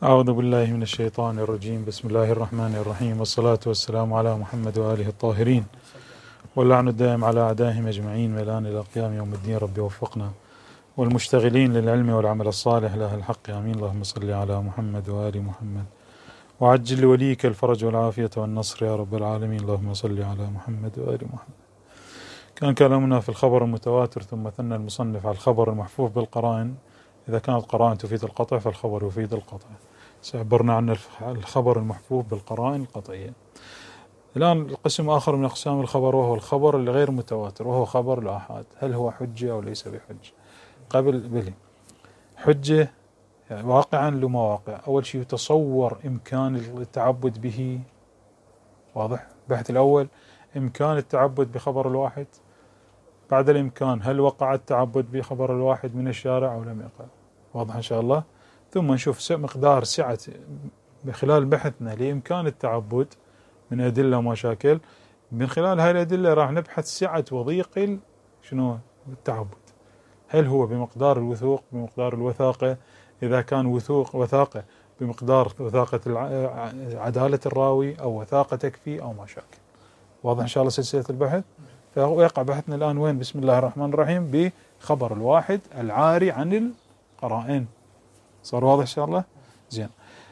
أعوذ بالله من الشيطان الرجيم. بسم الله الرحمن الرحيم، والصلاة والسلام على محمد وآله الطاهرين، واللعن الدائم على أعدائهم أجمعين ميلان إلى قيام يوم الدين. رب وفقنا والمشتغلين للعلم والعمل الصالح له الحق، آمين. اللهم صل على محمد وآل محمد، وعجل لوليك الفرج والعافية والنصر يا رب العالمين. اللهم صل على محمد وآل محمد. كان كلامنا في الخبر المتواتر، ثم ثنى المصنف على الخبر المحفوف بالقرائن. إذا كانت قرائن تفيد القطع فالخبر يفيد القطع. سعبرنا عن الخبر المحفوف بالقرائن القطعية. الآن القسم آخر من أقسام الخبر، وهو الخبر الغير متواتر، وهو خبر الآحاد. هل هو حجة أو ليس بحجة؟ قبل بلي حجة يعني واقعا لمواقع. أول شيء يتصور إمكان التعبد به، واضح؟ البحث الأول إمكان التعبد بخبر الواحد. بعد الإمكان هل وقع التعبد بخبر الواحد من الشارع أو لم يقع؟ واضح إن شاء الله. ثم نشوف مقدار سعة بخلال بحثنا لإمكان التعبد من أدلة ومشاكل. من خلال هاي الأدلة راح نبحث سعة وضيق شنو التعبد. هل هو بمقدار الوثوق، بمقدار الوثاقة؟ إذا كان وثاقة بمقدار وثاقة عدالة الراوي أو وثاقة تكفي أو مشاكل. واضح إن شاء الله سلسلة البحث. فيقع بحثنا الآن وين؟ بسم الله الرحمن الرحيم، بخبر الواحد العاري عن القرائن. صار واضح إن شاء الله؟ زين.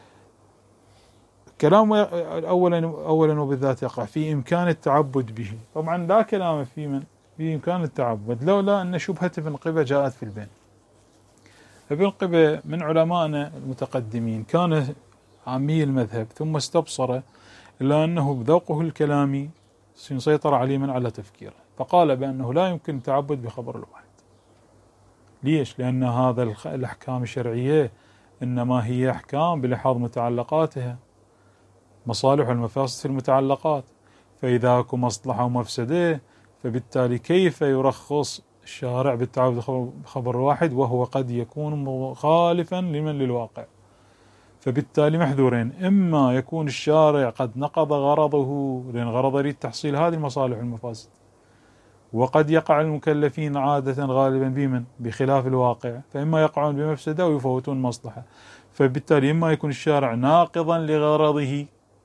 كلام أولا وبالذات يقع في إمكان التعبد به. طبعا لا كلام في من في إمكان التعبد لولا أن شبهة ابن قبة جاءت في البين. ابن قبة من علمائنا المتقدمين، كان عامي المذهب ثم استبصر إلا أنه بذوقه الكلامي سيسيطر عليه من على تفكيره، فقال بأنه لا يمكن التعبد بخبر الواحد. ليش؟ لأن هذا الأحكام الشرعية إنما هي أحكام بلحاظ متعلقاتها، مصالح والمفاسد في المتعلقات. فإذا أكو مصلحة ومفسدة، فبالتالي كيف يرخص الشارع بالتعبد بخبر واحد وهو قد يكون مخالفا للواقع؟ فبالتالي محذورين: إما يكون الشارع قد نقض غرضه، لأن غرضه يريد تحصيل هذه المصالح والمفاسد، وقد يقع المكلفين عادة غالبا بمن بخلاف الواقع، فإما يقعون بمفسدة ويفوتون مصلحة. فبالتالي إما يكون الشارع ناقضا لغرضه،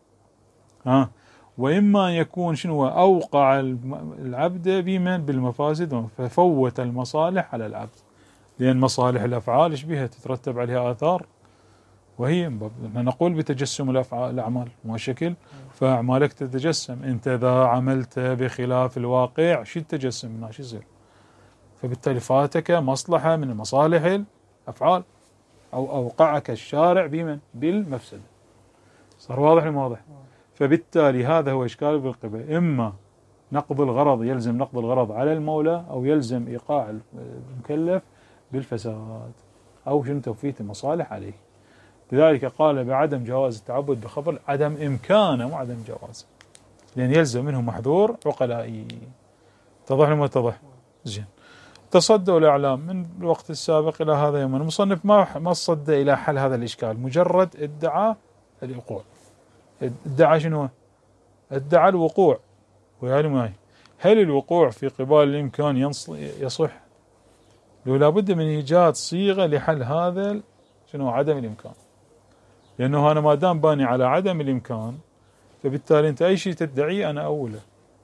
وإما يكون شنو أوقع العبد بمن بالمفاسد ففوت المصالح على العبد، لأن مصالح الأفعال إيش بها؟ تترتب عليها آثار، وهي نقول بتجسم الأعمال وشكل، فأعمالك تتجسم. أنت إذا عملت بخلاف الواقع شو التجسم منها؟ شو يصير؟ فبالتالي فاتك مصلحة من مصالح الأفعال، أو أوقعك الشارع بمن بالمفسدة. صار واضح الموضح؟ فبالتالي هذا هو إشكال بالقبة: إما نقض الغرض، يلزم نقض الغرض على المولى، أو يلزم إيقاع المكلف بالفساد، أو شنو توفيت المصالح عليه. لذلك قال بعدم جواز التعبد بخبر، عدم إمكانه مو عدم جواز، لأن يلزم منه محذور عقلائي. اتضح ولا ما اتضح؟ زين. تصدوا الإعلام من الوقت السابق إلى هذا يوم، المصنف ما صدى إلى حل هذا الإشكال، مجرد ادعى الوقوع. ادعى شنو؟ ادعى الوقوع. ويعني معي، هل الوقوع في قبال الإمكان يصح؟ لو لابد من إيجاد صيغة لحل هذا شنو عدم الإمكان، لأنه أنا ما دام باني على عدم الإمكان، فبالتالي أنت أي شيء تدعيه أنا أوله.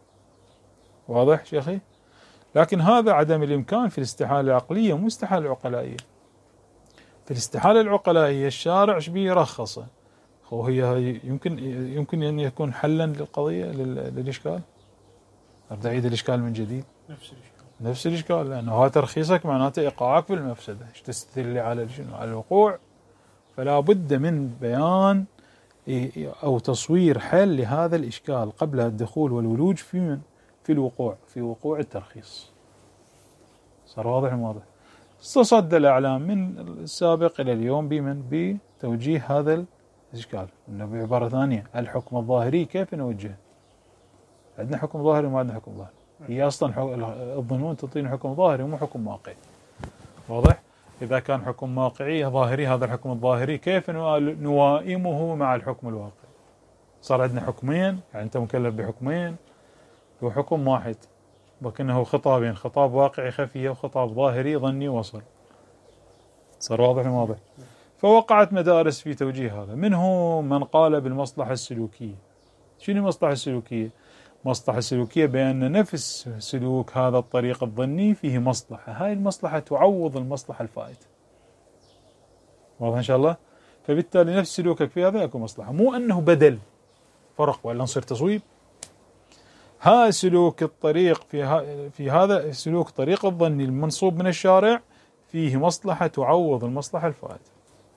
واضح شيخي؟ لكن هذا عدم الإمكان في الاستحالة العقلية، مو استحالة العقلائية. في الاستحالة العقلائية الشارع شبيه يرخصه، وهي يمكن أن يكون حلا للقضية للإشكال. أريد أعيد الإشكال من جديد. نفس الإشكال، لأنه هذا ترخيصك معناته إيقاعك بالمفسدة. إيش تستدل على على الوقوع؟ فلا بد من بيان أو تصوير حل لهذا الإشكال قبل الدخول والولوج في الوقوع، في وقوع الترخيص. صار واضح الموضوع؟ استصد الإعلام من السابق إلى اليوم بتوجيه هذا الإشكال. إنه بعبارة ثانية، الحكم الظاهري كيف نوجهه؟ عندنا حكم ظاهري وما عندنا حكم ظاهري. هي أصلا الظنون تعطينا حكم ظاهري ومو حكم واقعي. واضح؟ إذا كان حكم واقعي ظاهري، هذا الحكم الظاهري كيف نوائمه مع الحكم الواقعي؟ صار عندنا حكمين، يعني أنت مكلف بحكمين وحكم واحد، وكأنه خطابين: خطاب واقعي خفي وخطاب ظاهري ظني وصل. صار واضح الموضوع؟ فوقعت مدارس في توجيه هذا، منهم من قال بالمصلحة السلوكية. شنو المصلحة السلوكية؟ مصلحة السلوكية بأن نفس سلوك هذا الطريق الظني فيه مصلحة، هاي المصلحة تعوض المصلحة الفائتة. واضح إن شاء الله؟ فبالتالي نفس سلوكك في هذا يكون مصلحة، مو أنه بدل فرق ولا نصير تصويب. ها سلوك الطريق في هذا سلوك طريق الظني المنصوب من الشارع فيه مصلحة تعوض المصلحة الفائتة،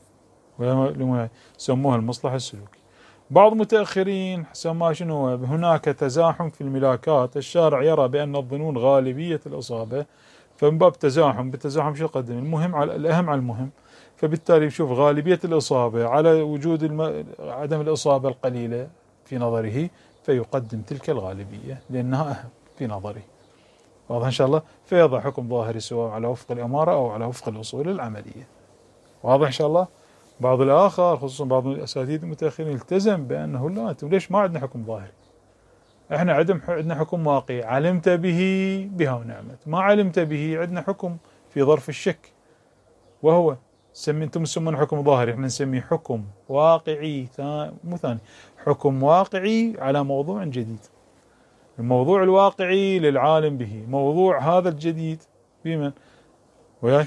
سموها المصلحة السلوكية. بعض متأخرين سماه شنو؟ هناك تزاحم في الملاكات، الشارع يرى بأن الظنون غالبية الإصابة، فمن باب تزاحم بالتزاحم شو يقدم؟ المهم على الأهم على المهم، فبالتالي يشوف غالبية الإصابة على وجود عدم الإصابة القليلة في نظره، فيقدم تلك الغالبية لأنها أهم في نظره. واضح إن شاء الله؟ فيضع حكم ظاهري سواء على وفق الإمارة أو على وفق الأصول العملية. واضح إن شاء الله؟ بعض الآخر خصوصا بعض الأساتذة المتأخرين التزم بأنه لا، أنتم ليش ما عندنا حكم ظاهري؟ إحنا عندنا حكم واقعي، علمت به بها ونعمت، ما علمت به عندنا حكم في ظرف الشك، وهو أنتم تسمون حكم ظاهري، إحنا نسميه حكم واقعي مو ثاني، حكم واقعي على موضوع جديد. الموضوع الواقعي للعالم به، موضوع هذا الجديد بمن؟ وياي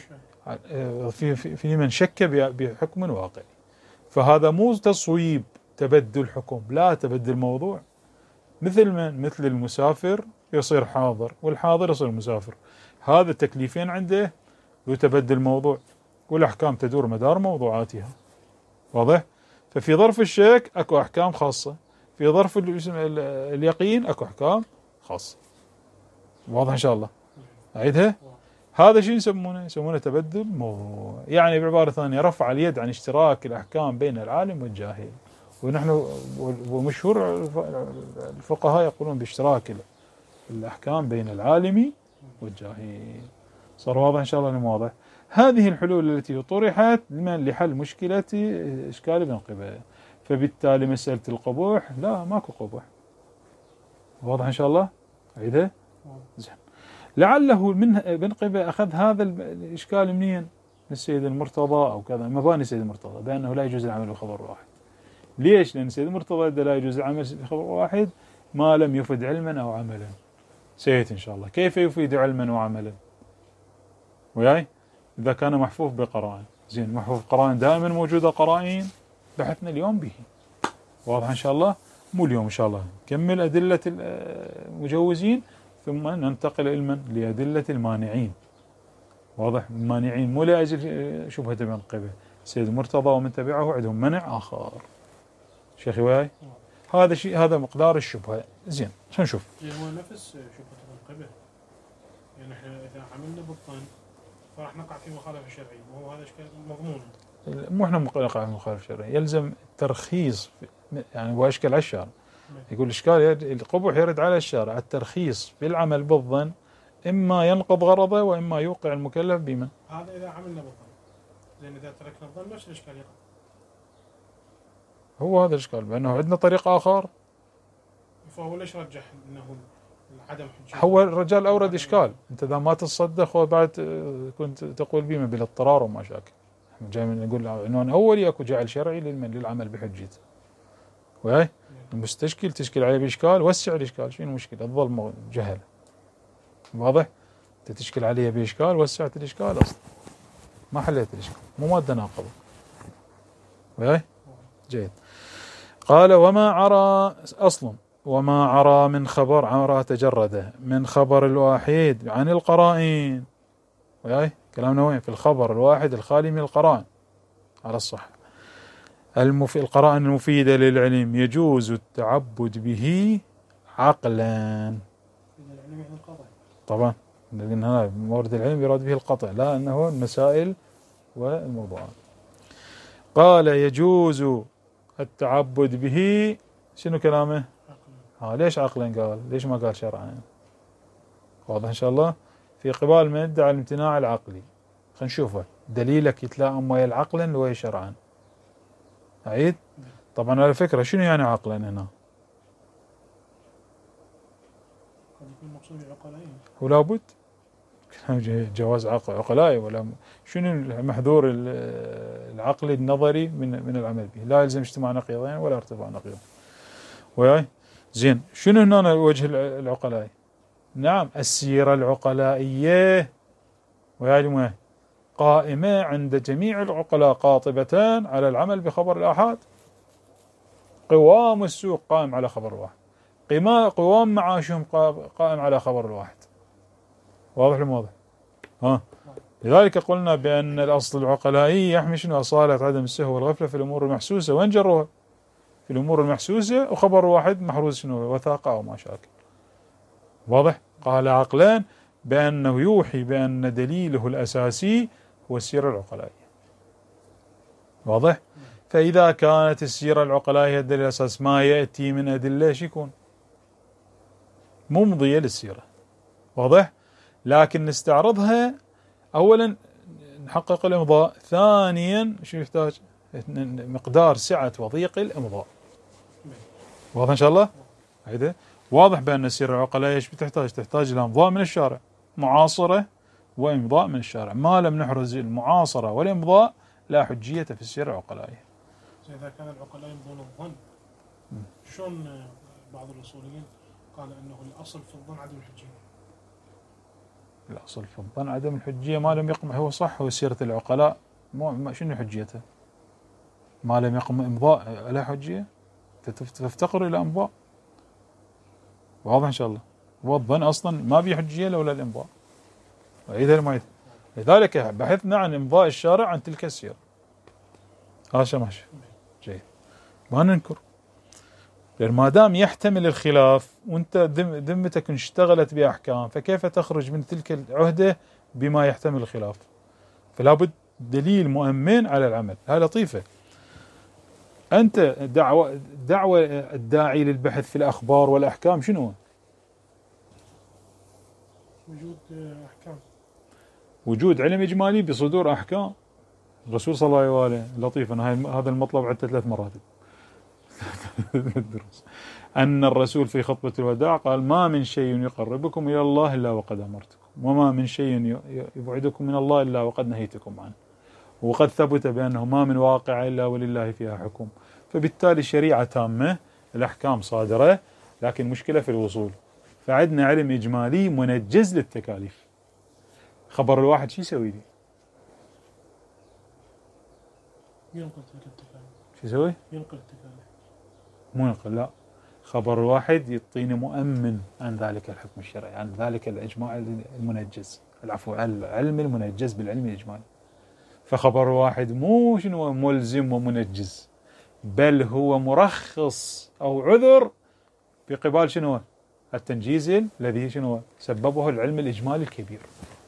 في من شك بحكم واقعي، فهذا مو تصويب تبدل حكم، لا، تبدل موضوع. مثل من؟ مثل المسافر يصير حاضر والحاضر يصير مسافر، هذا تكليفين عنده وتبدل موضوع، والأحكام تدور مدار موضوعاتها. واضح؟ ففي ظرف الشك أكو أحكام خاصة، في ظرف اليقين أكو أحكام خاصة. واضح إن شاء الله؟ أعيدها؟ هذا شيء يسمونه تبدل موضوع، يعني بعبارة ثانية رفع اليد عن اشتراك الأحكام بين العالم والجاهل. ونحن ومشهور الفقهاء يقولون باشتراك الأحكام بين العالم والجاهل. صار واضح إن شاء الله؟ واضح. هذه الحلول التي طرحت لحل مشكلة إشكال ابن قبة، فبالتالي مسألة القبوح لا، ماكو قبوح. واضح إن شاء الله؟ عيدها؟ زين. لعله من ابن قبة أخذ هذا الإشكال منين؟ من السيد المرتضى أو كذا، مباني السيد المرتضى بأنه لا يجوز العمل بخبر واحد. ليش؟ لأن السيد المرتضى لا يجوز العمل بخبر واحد ما لم يفد علما أو عملا. سيأتي إن شاء الله كيف يفيد علما وعملا. وياي؟ إذا كان محفوف بقرائن. زين، محفوف قرائن دائما موجودة قرائن، بحثنا اليوم به. واضح إن شاء الله؟ مو اليوم إن شاء الله، كمل أدلة المجوزين ثم ننتقل إلى لأدلة المانعين. واضح؟ المانعين مو لأجل شبهة ابن قبة، سيد مرتضى ومن تبعه عندهم منع آخر. شيخي وياي؟ هذا شيء، هذا مقدار الشبهة. زين، خلينا نشوف. هو نفس شبهة ابن قبة، يعني احنا إذا عملنا بالظن فراح نقع في مخالفة شرعية، وهو هذا إشكال مضمون. مو احنا نقع في مخالفة شرعية، يلزم ترخيص، يعني هو أشكال على الشارع. يقول إشكال القبح يرد على الشارع، الترخيص في العمل بالظن إما ينقض غرضه وإما يوقع المكلف بمن؟ هذا إذا عملنا بالظن. لأن إذا تركنا الظن نفس الإشكال يقع. هو هذا الإشكال، بأنه عندنا طريق آخر. فهو ليش رجح أنه عدم حجة؟ هو الرجال أورد إشكال، أنت إذا ما تصدق وبعد كنت تقول بما بالاضطرار ومشاكل. جاي من نقول عنوان أولي أكو جعل شرعي للعمل بحجته. وهي المستشكل تشكل عليه بإشكال، وسع الإشكال، شنو المشكلة؟ تظل جهل. واضح؟ أنت تشكل عليه بإشكال، وسعت الإشكال أصلا ما حليت الإشكال، مو مادة ناقضة. وهي جيد. قال وما عرى أصلا، وما عرى من خبر، عرى تجرده من خبر الواحد عن القرائن. وهي كلامنا وين؟ في الخبر الواحد الخالي من القرائن على الصح، القرائن المفيدة للعلم يجوز التعبد به عقلا. طبعا لأن هذا مورد العلم يراد به القطع، لا أنه المسائل والموضوعات. قال يجوز التعبد به، شنو كلامه؟ ليش عقلا قال؟ ليش ما قال شرعا؟ واضح إن شاء الله؟ في قبال من ادعى الامتناع العقلي، خلينا نشوفه دليلك يتلائم ويا العقلا ويا شرعا. أعيد؟ طبعا على فكرة شنو يعني عقلا هنا؟ قد يكون مقصود عقلين. ولا بد جواز عقلائي ولا شنو المحذور العقلي النظري من العمل به؟ لا يلزم اجتماع نقيضين ولا ارتفاع نقيض. وياي زين شنو هنا الوجه العقلائي؟ نعم السيرة العقلائية وياي قائمة عند جميع العقلاء قاطبتان على العمل بخبر الآحاد. قوام السوق قائم على خبر الواحد، قوام معاشهم قائم على خبر الواحد. واضح الموضوع؟ لذلك قلنا بأن الأصل العقلائي يحمي شنو؟ أصالة عدم السهو والغفلة في الأمور المحسوسة. وين جروها؟ في الأمور المحسوسة، وخبر واحد محروز شنو؟ وثاقة أو ما شاكل. واضح؟ قال عقلان بأنه يوحي بأن دليله الأساسي هو السيرة العقلائية. واضح؟ فإذا كانت السيرة العقلائية الدليل الأساس، ما يأتي من أدلة شو يكون؟ ممضية للسيرة. واضح؟ لكن نستعرضها أولا نحقق الإمضاء، ثانيا شو يحتاج؟ مقدار سعة وضيق الإمضاء. واضح إن شاء الله؟ هيدا واضح بأن السيرة العقلائية ايش بتحتاج؟ تحتاج إلى إمضاء من الشارع، معاصرة وإمضاء من الشارع. ما لم نحرز المعاصرة والإمضاء لا حجية في السيرة العقلائية. إذا كان العقلاء يمضون الظن، شلون بعض الأصوليين قال أنه الأصل في الظن عدم الحجية؟ الأصل في الظن عدم الحجية ما لم يقم، هو صح، هو سيرة العقلاء شنو حجيته؟ ما لم يقم إمضاء لا حجية، تفتقر إلى إمضاء. واضح إن شاء الله؟ والظن أصلا ما بيه حجية لولا الإمضاء. وعيدها المعيد. لذلك بحثنا عن إمضاء الشارع عن تلك السيرة. هذا ماشي جيد، ما ننكر، لأن ما دام يحتمل الخلاف وأنت ذمتك اشتغلت بأحكام، فكيف تخرج من تلك العهدة بما يحتمل الخلاف؟ فلا بد دليل مؤمن على العمل. هاي لطيفة. أنت دعوة الداعي للبحث في الأخبار والأحكام شنو؟ وجود أحكام، وجود علم إجمالي بصدور أحكام. الرسول صلى الله عليه وآله لطيف، أنا هذا المطلب عدته 3 مرات الدروس. أن الرسول في خطبة الوداع قال: ما من شيء يقربكم إلى الله إلا وقد أمرتكم، وما من شيء يبعدكم من الله إلا وقد نهيتكم عنه، وقد ثبت بأنه ما من واقع إلا ولله فيها حكم. فبالتالي الشريعة تامة، الأحكام صادرة، لكن مشكلة في الوصول. فعندنا علم إجمالي منجز للتكاليف. خبر الواحد شو يسوي لي؟ ينقل تلك التكاليف. شو يسوي؟ ينقل التكاليف. مو ينقل، لا. خبر الواحد يعطيني مؤمن عن ذلك الحكم الشرعي، عن ذلك الإجماع المنجز، العفو، العلم المنجز بالعلم الإجمالي. فخبر واحد مو شنو ملزم ومنجز، بل هو مرخص أو عذر بقبال شنو التنجيز الذي شنو سببه العلم الإجمالي الكبير.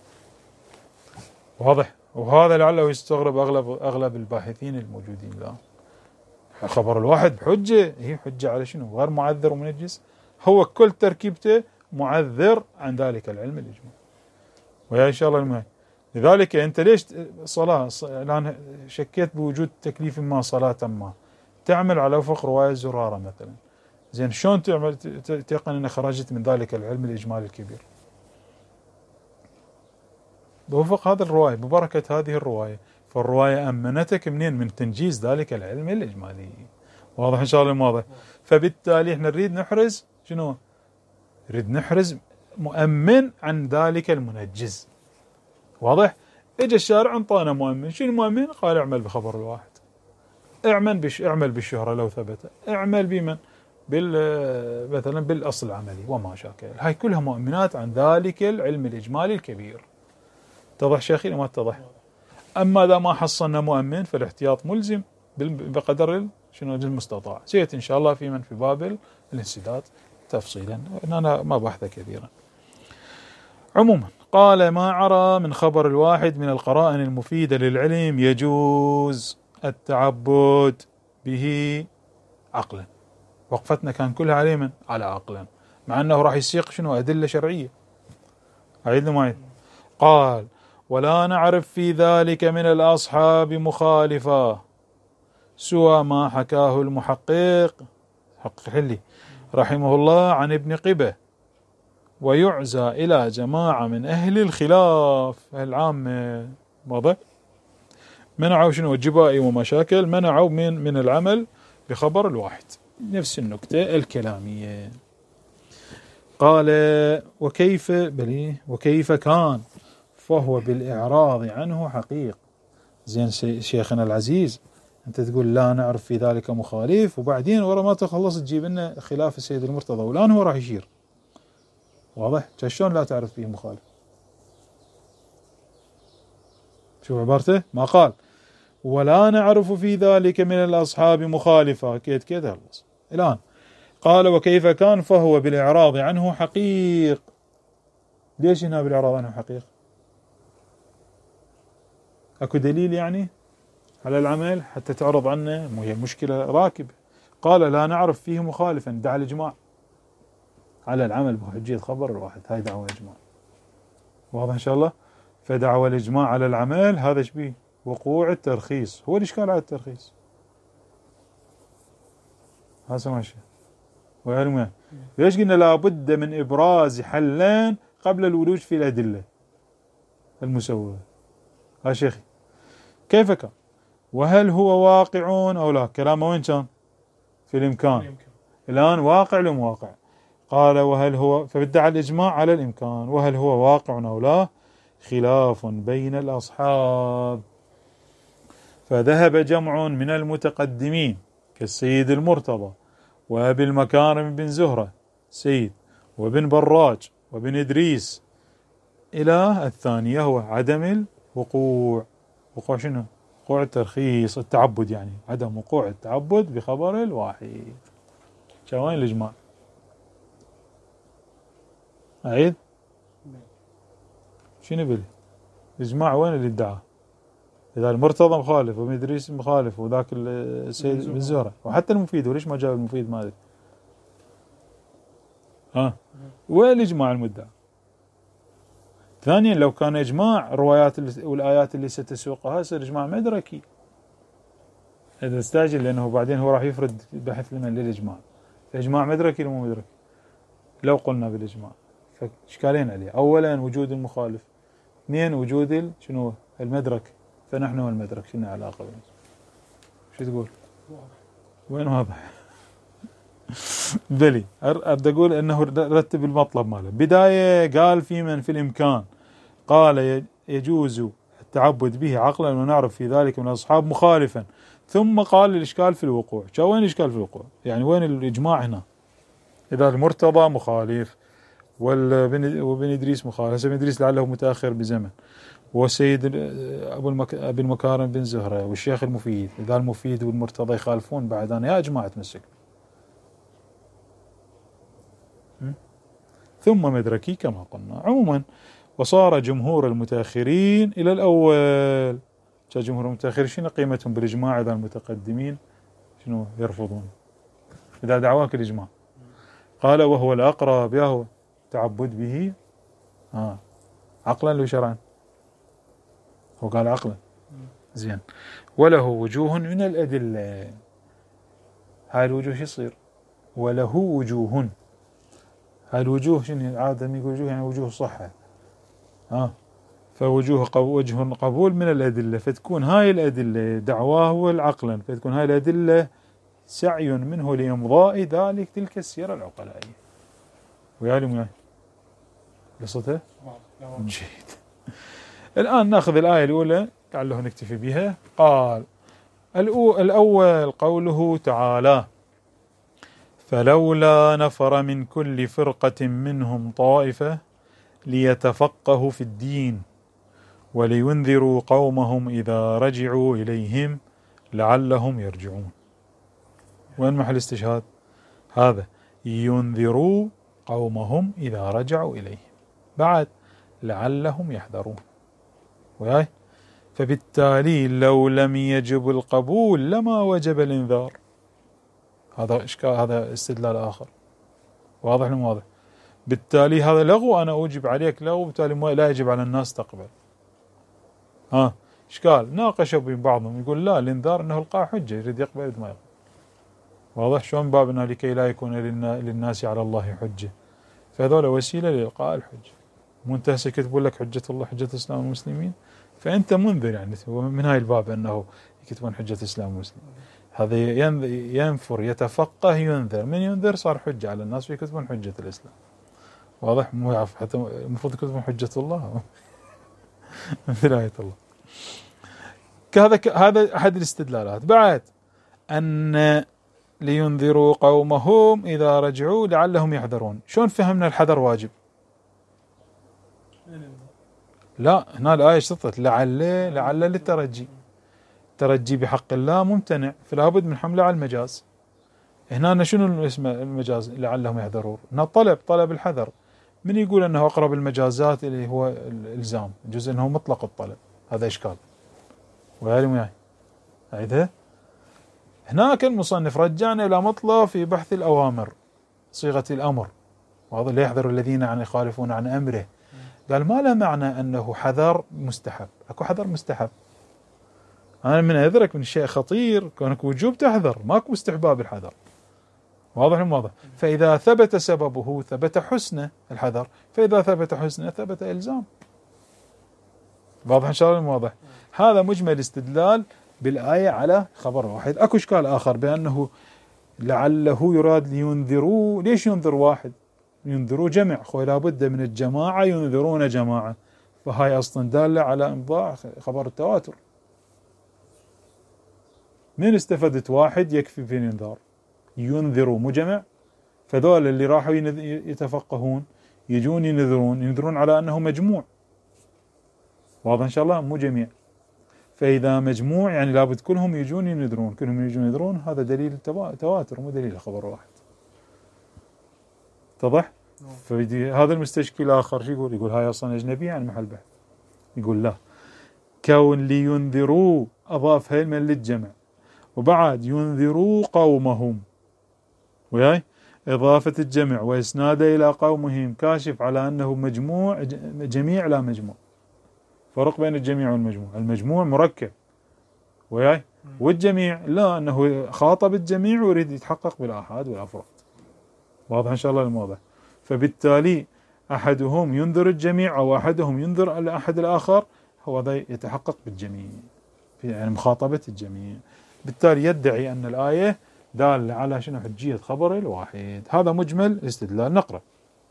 واضح؟ وهذا لعله يستغرب أغلب الباحثين الموجودين الآن. خبر الواحد بحجة، هي حجة على شنو؟ غير معذر ومنجز، هو كل تركيبته معذر عن ذلك العلم الإجمالي. ويا إن شاء الله المهم. لذلك أنت ليش صلاة الآن شكيت بوجود تكليف ما، صلاة ما تعمل على وفق رواية زرارة مثلا، زين شلون تعمل تيقن أن خرجت من ذلك العلم الإجمالي الكبير؟ بوفق هذا الرواية، ببركة هذه الرواية. فالرواية أمنتك منين؟ من تنجيز ذلك العلم الإجمالي. واضح إن شاء الله واضح. فبالتالي احنا نريد نحرز شنو؟ نريد نحرز مؤمن عن ذلك المنجز. واضح؟ اجى الشارع انطانا مؤمن. شنو المؤمن؟ قال: اعمل بخبر الواحد، اعمل بالشهرة لو ثبت، اعمل بمن؟ مثلا بالأصل العملي وما شاكل. هاي كلها مؤمنات عن ذلك العلم الإجمالي الكبير. اتضح شيخي ما اتضح؟ أما إذا ما حصلنا مؤمن فالاحتياط ملزم بقدر شنو المستطاع. سيأتي إن شاء الله في باب الانسداد تفصيلا، أنا ما بحث كثيرا. عموما قال: ما عرى من خبر الواحد من القرائن المفيدة للعلم يجوز التعبد به عقلا. وقفتنا كان كلها عليه على عقلا، مع أنه راح يسيق شنو أدلة شرعية. أعيد معي. قال: ولا نعرف في ذلك من الأصحاب مخالفة سوى ما حكاه المحقق حقق حلي رحمه الله عن ابن قبة ويعزى إلى جماعة من أهل الخلاف العامة. واضح؟ منعوا شنو؟ الجبائي ومشاكل، منعوا من العمل بخبر الواحد. نفس النكتة الكلامية. قال وكيف كان فهو بالإعراض عنه حقيق. زين شيخنا العزيز، أنت تقول لا نعرف في ذلك مخالف، وبعدين ورا ما تخلص تجيب لنا خلاف السيد المرتضى والآن هو راح يشير. واضح؟ شلون لا تعرف فيه مخالف؟ شوف عبارته، ما قال ولا نعرف في ذلك من الأصحاب مخالفة كده خلص. الآن قال وكيف كان فهو بالإعراض عنه حقيق. ليش هنا بالإعراض عنه حقيق؟ أكو دليل يعني على العمل حتى تعرض عنه؟ هي مشكلة راكبة. قال لا نعرف فيه مخالفا، دعا الإجماع على العمل بحجية خبر الواحد، هاي دعوة إجماع. واضح إن شاء الله؟ فدعوة الإجماع على العمل هذا شبيه وقوع الترخيص، هو الإشكال على الترخيص. هذا ماشي. وعلمه ليش قلنا لابد من إبراز حلين قبل الولوج في الأدلة المسوغة؟ ها شيخي كيف كان؟ وهل هو واقع أو لا؟ كلامه وين كان؟ في الإمكان. الآن واقع لم واقع؟ قال وهل هو، فبدع الإجماع على الإمكان، وهل هو واقع أو لا؟ خلاف بين الأصحاب. فذهب جمع من المتقدمين كالسيد المرتضى وأبي المكارم بن زهرة سيد وابن براج وابن إدريس إلى الثانية، هو عدم الوقوع. وقوع شنو؟ وقوع الترخيص، التعبد يعني، عدم وقوع التعبد بخبر الواحد. شوين الإجماع؟ أعيد؟ شنو بلي؟ الإجماع وين اللي ادعاه؟ إذا المرتضى مخالف وابن إدريس مخالف وذاك السيد بن زهرة وحتى المفيد، وليش ما جاب المفيد؟ ما أدري. وين الإجماع المدعى؟ ثانيا لو كان إجماع الروايات والآيات اللي ستسوقها يصير إجماع مدركي. إذا استعجل لأنه بعدين هو راح يفرد بحث لمن للإجماع. فإجماع مدركي ولا مو مدركي؟ لو قلنا بالإجماع فإشكالين عليه، أولا وجود المخالف، اثنين وجود شنو؟ المدرك. فنحن والمدرك شنو علاقة بينهم؟ شو تقول؟ وين واضح؟ بلي أبدأ أقول أنه رتب المطلب ماله. بداية قال في من في الإمكان، قال يجوز التعبد به عقلا ونعرف في ذلك من الأصحاب مخالفا، ثم قال الإشكال في الوقوع. شو وين الإشكال في الوقوع؟ يعني وين الإجماع هنا؟ إذا المرتضى مخالف وابن إدريس مخالف، ابن إدريس لعله متأخر بزمن، والسيد أبو المكارم بن زهرة والشيخ المفيد، إذا المفيد والمرتضى يخالفون بعد أنا يا جماعة تمسك. ثم مدركي كما قلنا. عموما وصار جمهور المتأخرين إلى الأول. جمهور المتأخرين شنو قيمتهم بالإجماع إذا المتقدمين شنو يرفضون؟ إذا دعواك الإجماع قال وهو الأقرب يهو تعبد به عقلا لو شرعا. هو قال عقلا. زين. وله وجوه من الأدلة. هاي الوجوه شو يصير؟ وله وجوه. هاي الوجوه شنو عادة يقول وجوه يعني وجوه صحة. فوجوه وجه قبول من الأدلة، فتكون هاي الأدلة دعواه والعقلا، فتكون هاي الأدلة سعي منه لإمضاء ذلك تلك السيرة العقلائية. ويعلم قصته جيد. الآن نأخذ الآية الأولى لعله نكتفي بها. قال الأول قوله تعالى فلولا نفر من كل فرقة منهم طائفة ليتفقهوا في الدين ولينذروا قومهم إذا رجعوا إليهم لعلهم يرجعون. وين محل استشهاد؟ هذا ينذروا قومهم إذا رجعوا إليهم، بعد لعلهم يحذرون. وياي فبالتالي لو لم يجب القبول لما وجب الإنذار. هذا إشكال، هذا استدلال آخر. واضح ولا مو واضح؟ بالتالي هذا لغو، أنا أوجب عليك لغو، بالتالي لا يجب على الناس تقبل. إشكال ناقشوا بين بعضهم، يقول لا الإنذار أنه القاء حجة، يريد يقبل يريد ما يقبل. واضح شلون بابنا لكي لا يكون للناس على الله حجة. فهذول وسيلة لإلقاء الحجة. مو انت هسه يكتبون لك حجة الله حجة الإسلام والمسلمين، فأنت منذر يعني من هاي الباب أنه يكتبون حجة الإسلام والمسلمين. هذا ينفر يتفقه ينذر، من ينذر صار حجة على الناس ويكتبون حجة الإسلام. واضح؟ مو يعرف حتى المفروض يكتبون حجة الله مثل آية الله. هذا أحد الاستدلالات. بعد أن لينذروا قومهم إذا رجعوا لعلهم يحذرون. شلون فهمنا الحذر واجب؟ لا، هنا الآية شطت لعل للترجي، ترجي بحق الله ممتنع، فلا بد من حمله على المجاز. هنا شنو اسم المجاز لعلهم يحذرون؟ هنا طلب الحذر. من يقول أنه أقرب المجازات اللي هو الإلزام، جزء أنه مطلق الطلب، هذا إشكال. وياي أعيدها. هناك المصنف رجعنا إلى مطلب في بحث الأوامر، صيغة الأمر، وهذا اللي يحذر الذين يخالفون عن أمره. قال ما له معنى أنه حذر مستحب، أكو حذر مستحب. أنا من أدرك من شيء خطير كونك وجوب تحذر، ماكو استحباب الحذر. واضح واضح. فإذا ثبت سببه ثبت حسنه الحذر، فإذا ثبت حسنه ثبت إلزام. واضح إن شاء الله واضح. هذا مجمل استدلال بالآية على خبر واحد. أكو إشكال آخر بأنه لعله يراد لينذروا. ليش ينذر واحد؟ ينذروا جمع، خوي لابد من الجماعة ينذرون جماعة، فهاي أصلا دالة على إمضاء خبر التواتر. من استفدت واحد يكفي في الانذار. ينذروا مو جمع، فذول اللي راحوا يتفقهون يجون ينذرون على أنه مجموع. واضح إن شاء الله؟ مو جميع. فإذا مجموع يعني لابد كلهم يجون ينذرون، كلهم يجون ينذرون. هذا دليل تواتر مو دليل خبر واحد. اتضح؟ هذا المستشكي الآخر شو يقول؟ يقول هاي أصلا أجنبية عن محل بحث. يقول لا، كون لينذروا أضاف هاي من للجمع، وبعد ينذروا قومهم، وياي إضافة الجمع وإسناده إلى قومهم كاشف على أنه مجموع، جميع لا مجموع. فرق بين الجميع والمجموع. المجموع مركب وياي، والجميع لا، أنه خاطب الجميع ويريد يتحقق بالآحاد والأفراد. واضح إن شاء الله الموضوع. فبالتالي أحدهم ينذر الجميع أو أحدهم ينذر الأحد الآخر، هو ذا يتحقق بالجميع، يعني مخاطبة الجميع. بالتالي يدعي أن الآية دالة على شنو؟ حجية خبر الواحد. هذا مجمل الاستدلال. نقرأ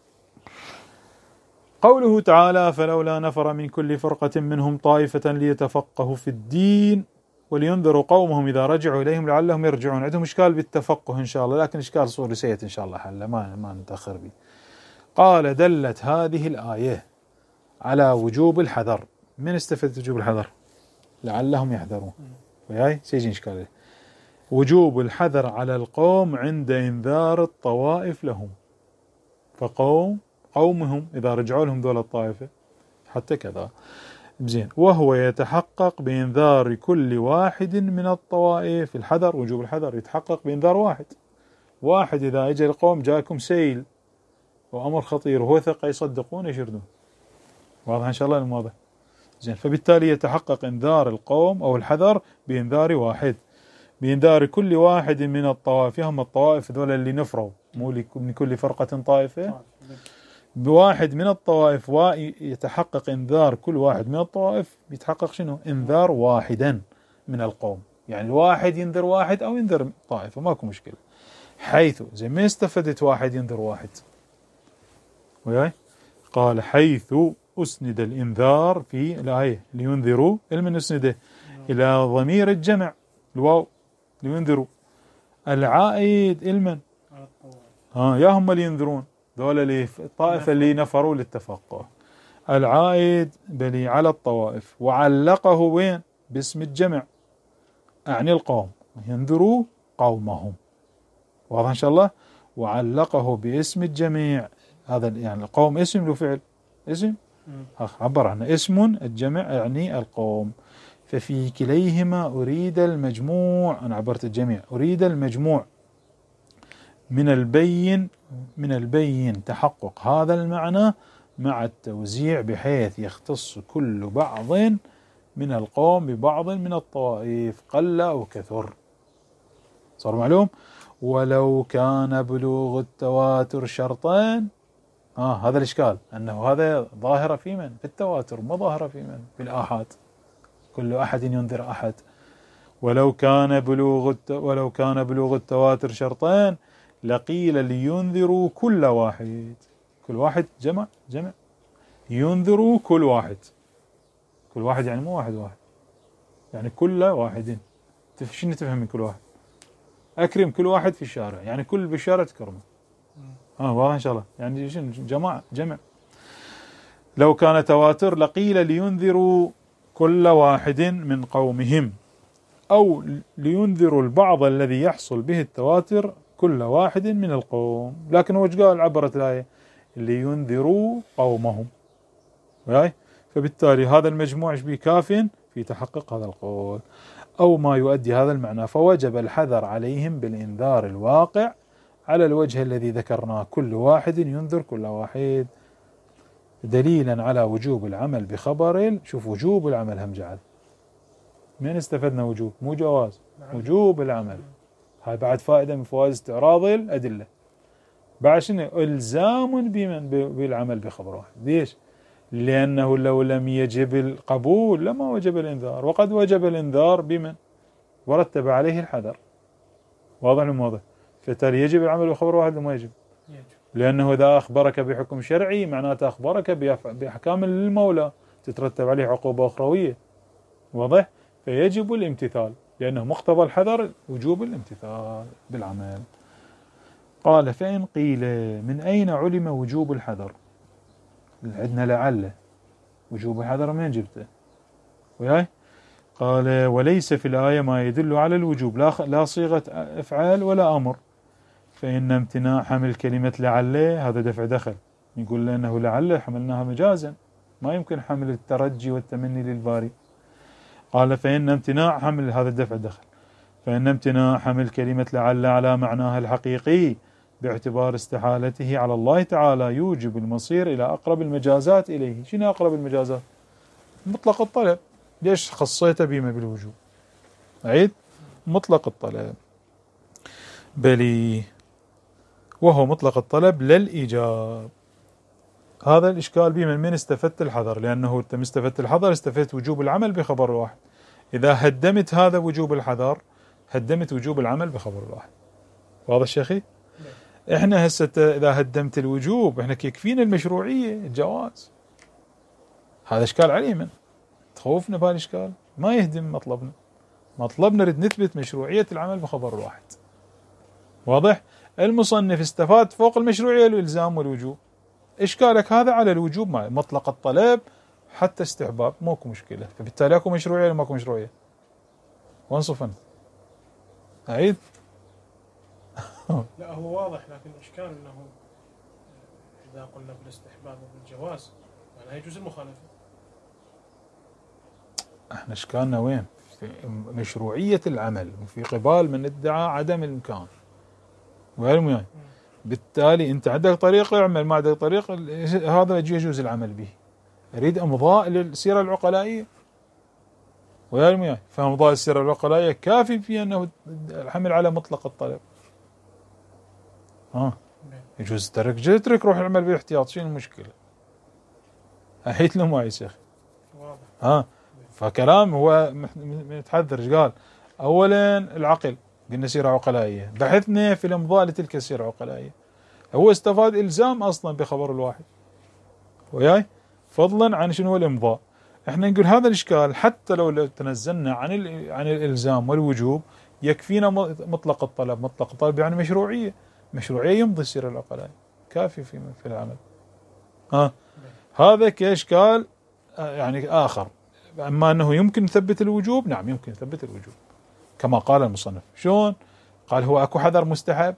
قوله تعالى: فلولا نفر من كل فرقة منهم طائفة ليتفقهوا في الدين ولينذروا قومهم إذا رجعوا إليهم لعلهم يرجعون. عندهم إشكال بالتفقه إن شاء الله، لكن إشكال صوري سيئة إن شاء الله حل، ما نتأخر به. قال: دلت هذه الآية على وجوب الحذر. من استفدت وجوب الحذر؟ لعلهم يحذرون. وياي سيجي إشكال. وجوب الحذر على القوم عند إنذار الطوائف لهم، قومهم إذا رجعوا لهم دول الطائفة حتى كذا زين. وهو يتحقق بإنذار كل واحد من الطوائف. الحذر، وجوب الحذر يتحقق بإنذار واحد. إذا أجى القوم جاكم سيل وأمر خطير وهو ثقة يصدقون يشردون. واضح إن شاء الله الموضوع زين. فبالتالي يتحقق إنذار القوم أو الحذر بإنذار واحد، بإنذار كل واحد من الطوائف. هم الطوائف ذول اللي نفروا، مو من كل فرقة طائفة، بواحد من الطوائف. ويتحقق إنذار كل واحد من الطوائف، يتحقق شنو؟ إنذار واحدا من القوم. يعني الواحد ينذر واحد أو ينذر طائفة، ماكو مشكلة. حيث زي ما استفدت واحد ينذر واحد. وياي قال: حيث أسند الإنذار في الآية لينذروا، المن أسنده إلى ضمير الجمع الواو لينذروا، العائد المن يا هم اللي ينذرون ذولا اللي الطائفة اللي نفروا للتفقه. العائد بلي على الطوائف، وعلقه وين؟ باسم الجمع، أعني القوم، ينذروا قومهم. واضح إن شاء الله. وعلقه باسم الجميع، هذا يعني القوم اسم له فعل، اسم عبر عنه اسم، الجمع يعني القوم. ففي كليهما أريد المجموع. أنا عبرت الجميع، أريد المجموع. من البين تحقق هذا المعنى مع التوزيع، بحيث يختص كل بعض من القوم ببعض من الطوائف قل أو كثر. صار معلوم. ولو كان بلوغ التواتر شرطين، هذا الإشكال، أنه هذا ظاهرة في من؟ في التواتر، ما ظاهرة في من؟ في الآحاد. كل أحد ينذر أحد. ولو كان بلوغ التواتر شرطين لقيل لينذروا كل واحد. كل واحد جمع ينذروا كل واحد. كل واحد يعني مو واحد يعني كل واحد. شنو تفهم من كل واحد؟ أكرم كل واحد في الشارع، يعني كل بالشارع تكرمه. واضح إن شاء الله. يعني شنو جمع. لو كان تواتر لقيل لينذروا كل واحد من قومهم، أو لينذروا البعض الذي يحصل به التواتر كل واحد من القوم. لكن هو قال عبرت الآية لينذروا قومهم، فبالتالي هذا المجموع كاف في تحقق هذا القول أو ما يؤدي هذا المعنى. فوجب الحذر عليهم بالإنذار الواقع على الوجه الذي ذكرناه، كل واحد ينذر كل واحد، دليلا على وجوب العمل بخبر. شوف وجوب العمل هم جعل، من استفدنا وجوب مو جواز، وجوب العمل. هاي بعد فائدة من فوائد استعراض الأدلة. بعد شنو؟ إلزام بالعمل بخبر واحد. ليش؟ لأنه لو لم يجب القبول لما وجب الإنذار، وقد وجب الإنذار بمن ورتب عليه الحذر. واضح الموضوع؟ فبالتالي يجب العمل بخبر واحد وما يجب، لأنه إذا أخبرك بحكم شرعي معناته أخبرك بأحكام للمولى تترتب عليه عقوبة أخروية. واضح؟ فيجب الامتثال، لأنه مقتضى الحذر وجوب الامتثال بالعمل. قال فإن قيل من أين علم وجوب الحذر؟ عندنا لعل وجوب الحذر من جبته. وياي؟ قال وليس في الآية ما يدل على الوجوب، لا صيغة أفعال ولا أمر، فإن امتناع حمل كلمة لعل هذا دفع دخل. يقول لأنه لعل حملناها مجازا، ما يمكن حمل الترجي والتمني للباري. قال فإن امتناع حمل هذا الدفع دخل، فإن امتناع حمل كلمة لعل على معناها الحقيقي باعتبار استحالته على الله تعالى يوجب المصير إلى أقرب المجازات إليه. شنو أقرب المجازات؟ مطلق الطلب. ليش خصيته بما بالوجوب؟ أعيد مطلق الطلب، بلي وهو مطلق الطلب للإيجاب. هذا الإشكال بما من استفدت الحذر، لأنه أنت استفدت الحذر استفدت وجوب العمل بخبر واحد. إذا هدمت هذا وجوب الحذر هدمت وجوب العمل بخبر واحد. واضح شيخي؟ احنا هسه اذا هدمت الوجوب احنا يكفينا المشروعيه الجواز. هذا اشكال عليه، من تخوفنا بهالاشكال ما يهدم مطلبنا نريد نثبت مشروعيه العمل بخبر واحد. واضح؟ المصنف استفاد فوق المشروعيه الالزام والوجوب. اشكالك هذا على الوجوب، ما مطلق الطلب حتى استحباب ماكو مشكله، فبالتالي اكو مشروعيه ولا ماكو مشروعيه؟ وين صفن؟ أعيد؟ لا هو واضح، لكن الإشكال أنه إذا قلنا بالاستحباب وبالجواز معناها يجوز المخالفة. احنا اشكالنا وين؟ في مشروعية العمل وفي قبال من ادعى عدم الإمكان. وعلم بالتالي أنت عندك طريقة اعمل، ما عندك طريقة هذا يجوز العمل به. أريد إمضاء للسيرة العقلائية. وعلم فإمضاء السيرة العقلائية كافي في أنه الحمل على مطلق الطلب. يجوز تترك روح العمل بالاحتياط، شنو المشكلة؟ أحيت له معي شيخ. فكلام هو متحذر. ايش قال؟ اولا العقل، قلنا سيرة عقلائية، بحثنا في الامضاء لتلك السيرة العقلائية. هو استفاد الزام اصلا بخبر الواحد وياي، فضلا عن شنو الامضاء. احنا نقول هذا الاشكال حتى لو تنزلنا عن الالزام والوجوب يكفينا مطلق الطلب. مطلق الطلب يعني مشروعية يمضي السيرة العقلائية كافي في العمل. هذا كإشكال يعني آخر. أما أنه يمكن نثبت الوجوب، نعم يمكن نثبت الوجوب كما قال المصنف. شلون؟ قال هو أكو حذر مستحب،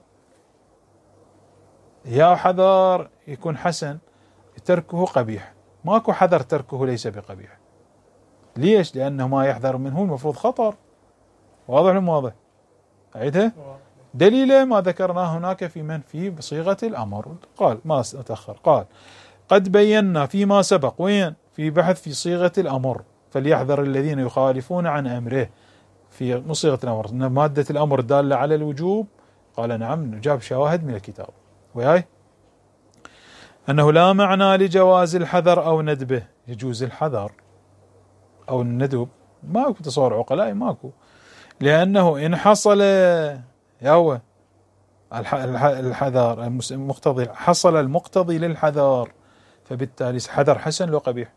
يا حذر يكون حسن تركه قبيح، ماكو حذر تركه ليس بقبيح. ليش؟ لأنه ما يحذر منه المفروض خطر. واضح ولا واضح؟ أعيدها؟ دليله ما ذكرناه هناك في بصيغة الأمر. قال ما أتأخر، قال قد بينا فيما سبق وين في بحث في صيغة الأمر فليحذر الذين يخالفون عن أمره في صيغة الأمر. مادة الأمر دالة على الوجوب. قال نعم، جاب شواهد من الكتاب وياي. أنه لا معنى لجواز الحذر أو ندبه. يجوز الحذر أو الندب، ماكو تصور عقلائي، ماكو، لأنه إن حصل يهوى الحذر المقتضي، حصل المقتضي للحذر، فبالتالي حذر حسن لو قبيح؟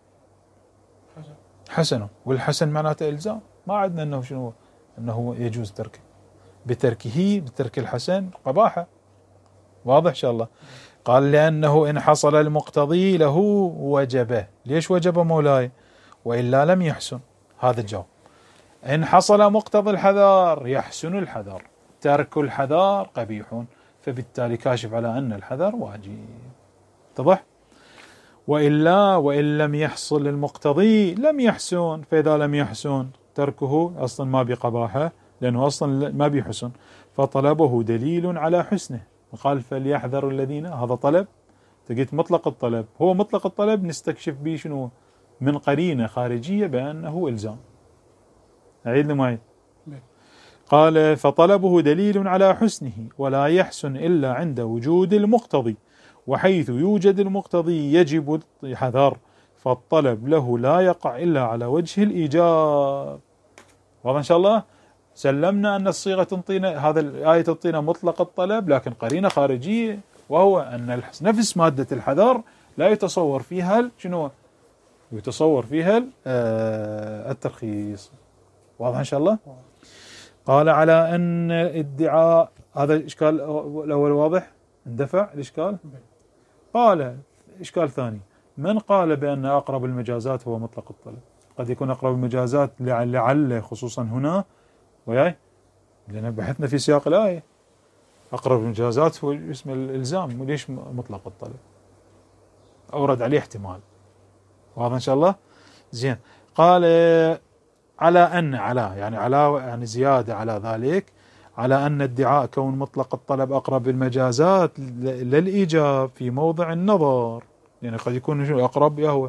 حسن، والحسن معناته إلزام، ما عندنا أنه شنو، أنه يجوز تركه، بترك الحسن قباحة. واضح إن شاء الله. قال لأنه إن حصل المقتضي له وجبه. ليش وجب مولاي؟ وإلا لم يحسن. هذا الجواب. إن حصل مقتضى الحذر يحسن الحذر، ترك الحذر قبيح، فبالتالي كاشف على أن الحذر واجب. اتضح؟ وإلا وإن لم يحصل المقتضي لم يحسن، فإذا لم يحسن تركه أصلا ما بقباحة، لأنه أصلا ما بحسن، فطلبه دليل على حسنه. قال فليحذر الذين، هذا طلب، تقيت مطلق الطلب، هو مطلق الطلب نستكشف به شنو من قرينة خارجية بأنه إلزام. أعيد لما قال فطلبه دليل على حسنه، ولا يحسن إلا عند وجود المقتضي، وحيث يوجد المقتضي يجب الحذر، فالطلب له لا يقع إلا على وجه الإيجاب. واضح إن شاء الله. سلمنا أن الصيغة تنطينا، هذا الآية تنطينا مطلق الطلب لكن قرينة خارجية، وهو أن نفس مادة الحذر لا يتصور فيها شنو، يتصور فيها الترخيص. واضح إن شاء الله. قال على أن ادعاء، هذا الإشكال الأول واضح، اندفع الإشكال. قال إشكال ثاني، من قال بأن أقرب المجازات هو مطلق الطلب؟ قد يكون أقرب المجازات لعل خصوصا هنا وياي، لأن بحثنا في سياق الآية أقرب المجازات هو اسم الإلزام، وليش مطلق الطلب؟ أورد عليه احتمال. واضح إن شاء الله. زين. قال على أن، على زيادة على ذلك، على أن ادعاء كون مطلق الطلب أقرب المجازات للإيجاب في موضع النظر، يعني قد يكون شو أقرب يهوى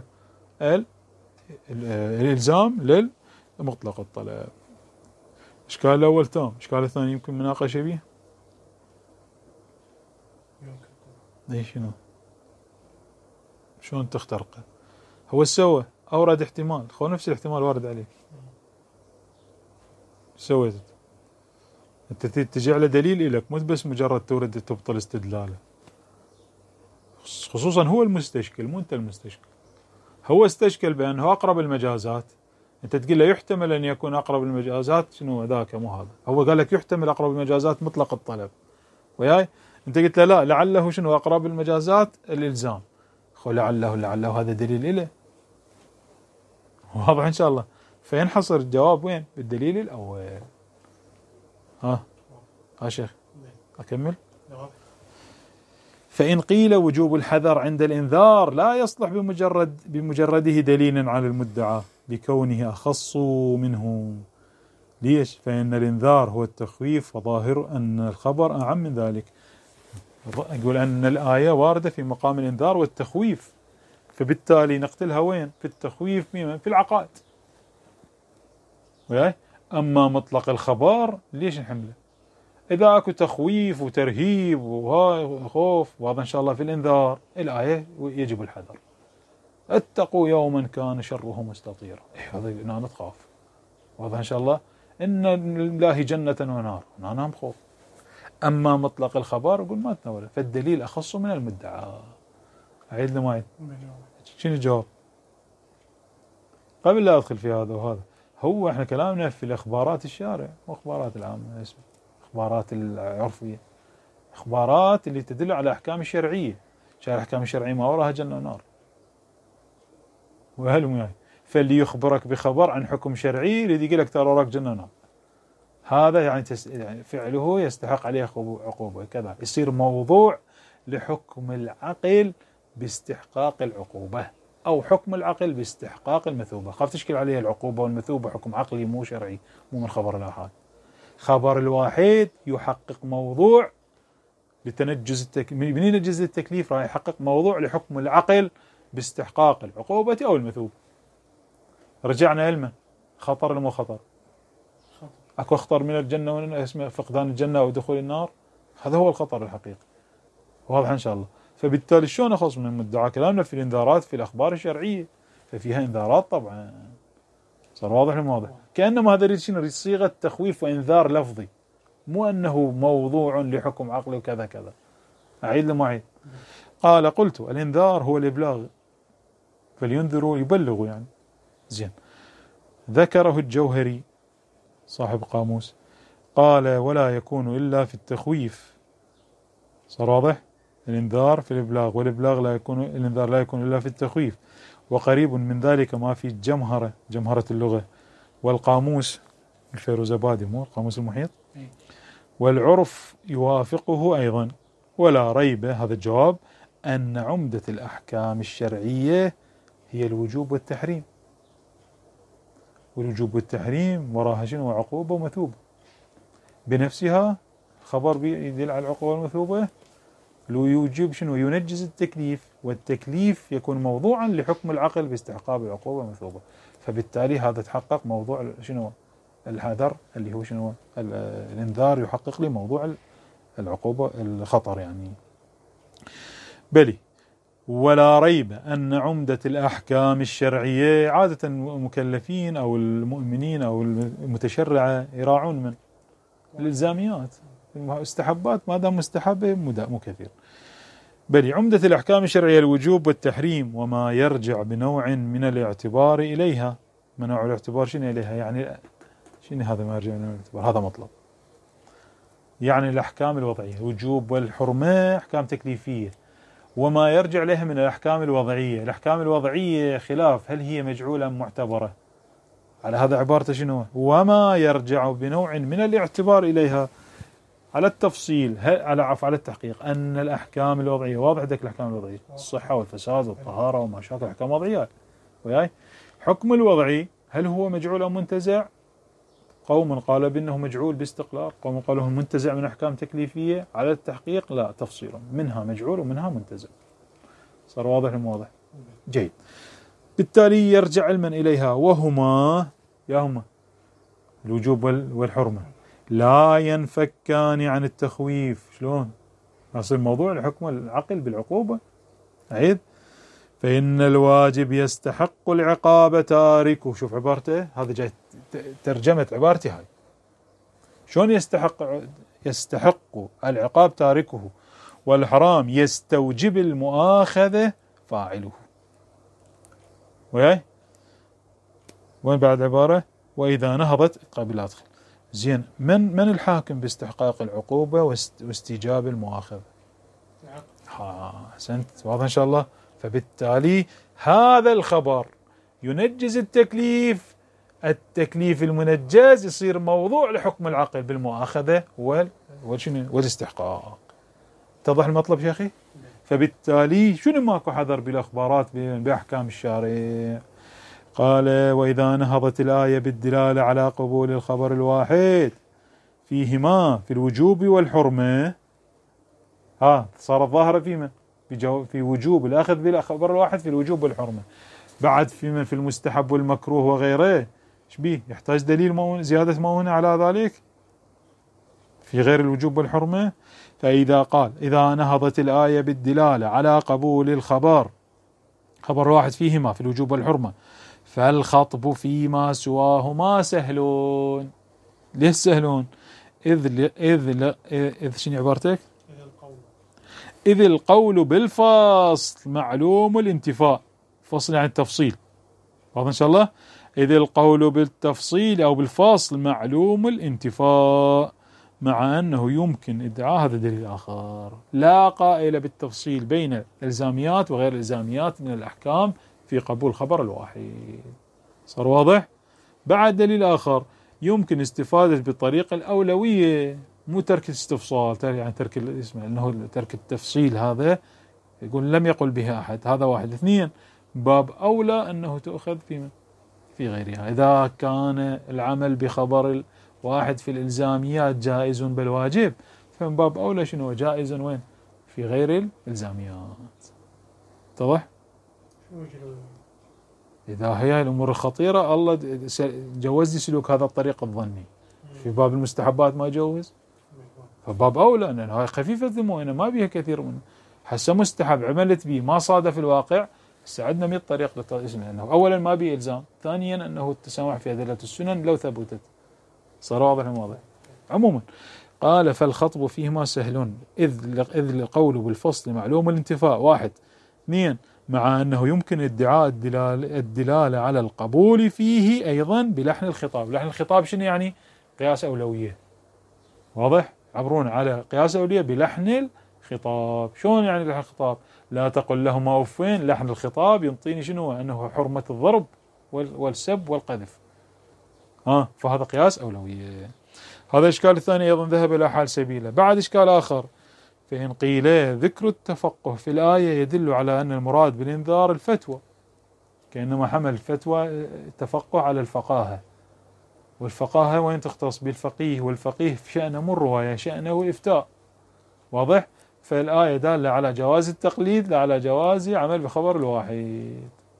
الإلزام للمطلق الطلب. إشكال الأول تام، إشكال الثاني يمكن مناقشة به. ليش شنو؟ شلون تخترقه؟ هو سوى أورد احتمال، هو نفس الاحتمال وارد عليك. سويت أنت تجعل دليل إليك، مو بس مجرد تورد تبطل استدلاله. خصوصا هو المستشكل، مو أنت المستشكل. هو استشكل بأنه أقرب المجازات، أنت تقول له يحتمل أن يكون أقرب المجازات شنو ذاك، مو هذا. هو قال لك يحتمل أقرب المجازات مطلق الطلب، وياي أنت قلت له لا، لعله شنو أقرب المجازات الإلزام. لعله هذا دليل إله. واضح إن شاء الله. فينحصر الجواب وين؟ بالدليل الأول. شيخ أكمل. فإن قيل وجوب الحذر عند الإنذار لا يصلح بمجرده دليلا على المدعى لكونه أخص منه. ليش؟ فإن الإنذار هو التخويف، وظاهر أن الخبر أعم من ذلك. يقول أن الآية واردة في مقام الإنذار والتخويف، فبالتالي نقتلها وين؟ في التخويف، في العقائد. أما مطلق الخبر ليش نحمله؟ إذا أكو تخويف وترهيب وخوف، واضح إن شاء الله في الإنذار، الآية يجب الحذر. اتقوا يوما كان شره مستطيرا، هذا نتخاف. واضح إن شاء الله. إن لله جنة ونار، هنا خوف. أما مطلق الخبر يقول ما تنوله، فالدليل أخص من المدعى. أعيد لما أعيد. شنو الجواب؟ قبل لا أدخل في هذا وهذا، هو إحنا كلامنا في الإخبارات الشارع وإخبارات العامة، اسمه إخبارات العرفية، إخبارات اللي تدل على أحكام الشرعية. شارع الأحكام الشرعية ما وراها جنة ونار. وهل فاللي يخبرك بخبر عن حكم شرعي اللي يقول لك ترى وراك جنة ونار، هذا يعني فعله يستحق عليه عقوبة كذا، يصير موضوع لحكم العقل باستحقاق العقوبة، أو حكم العقل باستحقاق المثوبة. خاف تشكل عليه العقوبة والمثوبة حكم عقلي مو شرعي، مو من خبر الآحاد. خبر الواحد يحقق موضوع لتنجز من ينجز التكليف، راح يحقق موضوع لحكم العقل باستحقاق العقوبة أو المثوبة. رجعنا علما خطر ولا مو خطر؟ اكو اخطر من الجنة اسمه فقدان الجنة ودخول النار، هذا هو الخطر الحقيقي. واضح ان شاء الله. فبالتالي شلون أخص من مدعى كلامنا في الإنذارات في الأخبار الشرعية، ففيها إنذارات طبعا. صار واضح الموضوع؟ كأنما هذا يريد شنو؟ يريد صيغة تخويف وإنذار لفظي، مو أنه موضوع لحكم عقلي وكذا كذا. أعيد لما أعيد. قال قلت الإنذار هو الإبلاغ، فلينذروا يبلغوا يعني. زين. ذكره الجوهري صاحب قاموس، قال ولا يكون إلا في التخويف. صار واضح؟ الإنذار في الإبلاغ، والإبلاغ لا يكون، الإنذار لا يكون إلا في التخويف. وقريب من ذلك ما في جمهرة اللغة والقاموس الفيروزابادي، مو القاموس المحيط، والعرف يوافقه أيضا. ولا ريب، هذا الجواب، أن عمدة الأحكام الشرعية هي الوجوب والتحريم، والوجوب والتحريم وراها شنو؟ عقوبة ومثوبة بنفسها. خبر يدل على العقوبة والمثوبة، لو يوجب شنو؟ ينجز التكليف، والتكليف يكون موضوعا لحكم العقل باستحقاق العقوبة والمثوبة. فبالتالي هذا تحقق موضوع شنو؟ الحذر، اللي هو شنو؟ الإنذار يحقق لي موضوع العقوبة، الخطر يعني. بلي. ولا ريب أن عمدة الأحكام الشرعية، عادة المكلفين أو المؤمنين أو المتشرعة يراعون من الإلزاميات، المستحبات ما دام مستحبة مو كثير. بل عمدة الأحكام الشرعية الوجوب والتحريم، وما يرجع بنوع من الاعتبار إليها. من نوع الاعتبار شنو إليها؟ يعني شنو هذا ما يرجع من الاعتبار؟ هذا مطلب. يعني الأحكام الوضعية، وجوب والحرمة أحكام تكليفية، وما يرجع لها من الأحكام الوضعية. الأحكام الوضعية خلاف هل هي مجعولة أم معتبرة، على هذا عبارته شنو؟ وما يرجع بنوع من الاعتبار إليها، على التفصيل، على التحقيق. أن الأحكام الوضعية، واضح عندك الأحكام الوضعية، الصحة والفساد والطهارة وما شابه، أحكام وضعية. وياي حكم الوضعي هل هو مجعول أو منتزع؟ قوم قالوا بأنه مجعول باستقلال، قوم قالوا منتزع من أحكام تكليفية. على التحقيق لا، تفصيل، منها مجعول ومنها منتزع. صار واضح الموضوع؟ جيد. بالتالي يرجع علما إليها، وهما ياهما الوجوب والحرمة لا ينفكان عن التخويف. شلون؟ يصير موضوع الحكم العقل بالعقوبة. أعيد. فإن الواجب يستحق العقاب تاركه. شوف عبارته، هذا جاي ترجمة عبارتي هاي. شلون يستحق العقاب تاركه، والحرام يستوجب المؤاخذة فاعله. وياي وين بعد عبارة؟ وإذا نهضت قبل أدخل. زين، من الحاكم باستحقاق العقوبة واستيجاب المؤاخذة؟ أحسنت، واضح إن شاء الله. فبالتالي هذا الخبر ينجز التكليف، التكليف المنجز يصير موضوع لحكم العقل بالمؤاخذة والاستحقاق. اتضح المطلب يا أخي؟ فبالتالي شنو ماكو حذر بالأخبارات بأحكام الشارع. قال وإذا نهضت الآية بالدلالة على قبول الخبر الواحد فيهما في الوجوب والحرمة، صارت ظاهرة في وجوب الأخذ بالخبر الواحد في الوجوب والحرمة. بعد في المستحب والمكروه وغيره، ايش بيه؟ يحتاج دليل زيادة مؤونة على ذلك في غير الوجوب والحرمة. فإذا قال إذا نهضت الآية بالدلالة على قبول الخبر واحد فيهما في الوجوب والحرمة، فالخطب فيما سواهما سهلون. ليش سهلون؟ إذ شنو عبارتك؟ إذ القول بالفصل معلوم الانتفاء. فصل يعني التفصيل، واضح إن شاء الله. إذ القول بالتفصيل أو بالفصل معلوم الانتفاء، مع أنه يمكن ادعاء هذا دليل آخر لا قائل بالتفصيل بين الإلزاميات وغير الإلزاميات من الأحكام في قبول خبر الواحد. صار واضح؟ بعد دليل آخر يمكن استفادة بالطريقة الأولوية، مو ترك الاستفصال، يعني ترك اسمه انه ترك التفصيل. هذا يقول لم يقل بها أحد، هذا واحد. اثنين، باب أولى أنه تؤخذ في غيرها. إذا كان العمل بخبر واحد في الإلزاميات جائز بالواجب، فمن باب أولى شنو جائز وين؟ في غير الإلزاميات. اتضح؟ إذا هي الأمور الخطيرة الله جوز لي سلوك هذا الطريق الظني، في باب المستحبات ما جوز، فباب أولى أن هاي خفيفة الذمومة ما بيها كثير من هسه مستحب عملت به ما صادف الواقع، استعدنا 100 طريق للتسمية، أنه أولا ما به إلزام، ثانيا أنه التسامح في أدلة السنن لو ثبتت. صار واضح الموضوع. عموما قال فالخطب فيهما سهل إذ القول بالفصل معلوم الانتفاء واحد. اثنين مع أنه يمكن ادعاء الدلالة على القبول فيه أيضا بلحن الخطاب. لحن الخطاب شنو يعني؟ قياس أولوية. واضح؟ عبرون على قياس أولوية بلحن الخطاب. شلون يعني لحن الخطاب؟ لا تقل لهما أفين. لحن الخطاب ينطيني شنو؟ أنه حرمة الضرب والسب والقذف. فهذا قياس أولوية. هذا إشكال الثاني أيضا ذهب إلى حال سبيله. بعد إشكال آخر، فإن قيل ذكر التفقه في الآية يدل على أن المراد بالإنذار الفتوى، كأنما حمل الفتوى التفقه على الفقاهة، والفقاهة وين تختص بالفقيه، والفقيه في شأنه مو الرواية، شأنه الإفتاء. واضح؟ فالآية دالة على جواز التقليد لا على جواز عمل بخبر الواحد،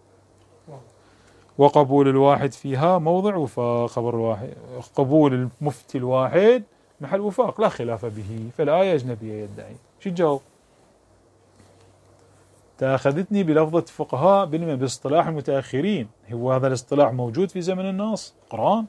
وقبول الواحد فيها موضع وفاق. خبر الواحد قبول المفتي الواحد محل وفاق لا خلاف به، فالآية أجنبية يدعي. شو الجواب؟ تأخذتني بلفظة فقهاء باصطلاح المتأخرين. هو هذا الاصطلاح موجود في زمن النص قرآن،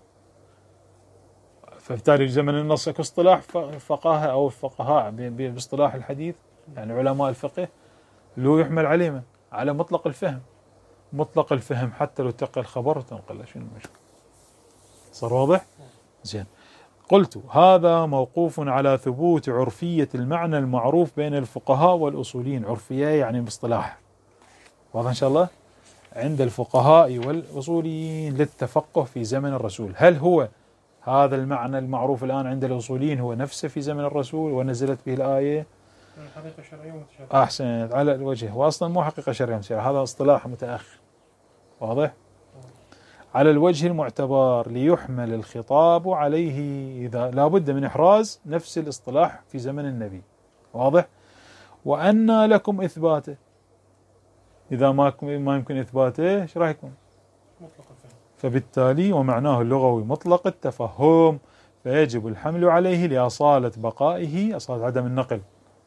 فبالتالي زمن النص اكو اصطلاح فقهاء او الفقهاء باصطلاح الحديث، يعني علماء الفقه، اللي هو يحمل عليه على مطلق الفهم. مطلق الفهم حتى لو تقى الخبر تنقل، شنو المشكلة؟ صار واضح؟ زين. قلت هذا موقوف على ثبوت عرفية المعنى المعروف بين الفقهاء والأصوليين. عرفية يعني باصطلاح. واضح إن شاء الله؟ عند الفقهاء والأصوليين للتفقه في زمن الرسول. هل هو هذا المعنى المعروف الآن عند الأصوليين هو نفسه في زمن الرسول ونزلت به الآية؟ حقيقة شرعية ومتشابهة. أحسنت، على الوجه. وأصلا مو حقيقة شرعية متشابهة، هذا اصطلاح متأخر. واضح؟ على الوجه المعتبر ليحمل الخطاب عليه، إذا لابد من إحراز نفس الاصطلاح في زمن النبي. واضح؟ وأن لكم إثباته. إذا ما يمكن إثباته إيش راح يكون؟ مطلق الفهم. فبالتالي ومعناه اللغوي مطلق التفهم، فيجب الحمل عليه لأصالة بقائه، أصالة عدم النقل،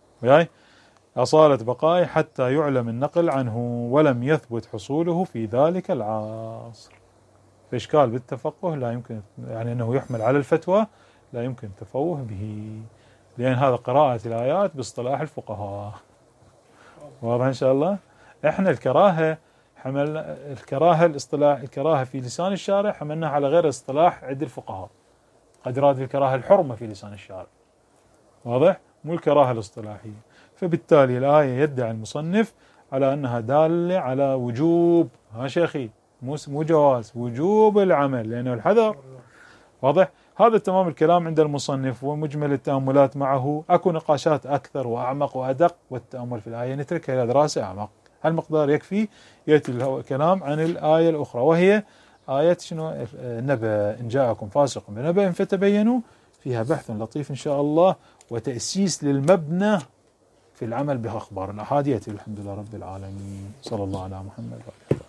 أصالة بقائه حتى يعلم النقل عنه ولم يثبت حصوله في ذلك العصر. فإشكال بالتفقه لا يمكن، يعني أنه يحمل على الفتوى لا يمكن التفوه به، لأن هذا قراءة الآيات باصطلاح الفقهاء. واضح إن شاء الله؟ إحنا الكراهة حملنا الكراهة الاصطلاح، الكراهة في لسان الشارع حملناها على غير اصطلاح عند الفقهاء. قد راد الكراهة الحرمة في لسان الشارع. واضح؟ مو الكراهة الاصطلاحية. فبالتالي الآية يدعي المصنف على أنها دالة على وجوب، شيخي مو جواز، وجوب العمل لأنه الحذر. واضح؟ هذا تمام الكلام عند المصنف، ومجمل التأملات معه. أكو نقاشات أكثر وأعمق وأدق، والتأمل في الآية نتركها إلى دراسة أعمق. هالمقدار يكفي. يأتي الكلام عن الآية الأخرى وهي آية شنو؟ النبأ. إن جاءكم فاسق بنبأ فتبينوا، فيها بحث لطيف إن شاء الله وتأسيس للمبنى في العمل بأخبار الأحاد. الحمد لله رب العالمين، صلى الله على محمد وعلى آله.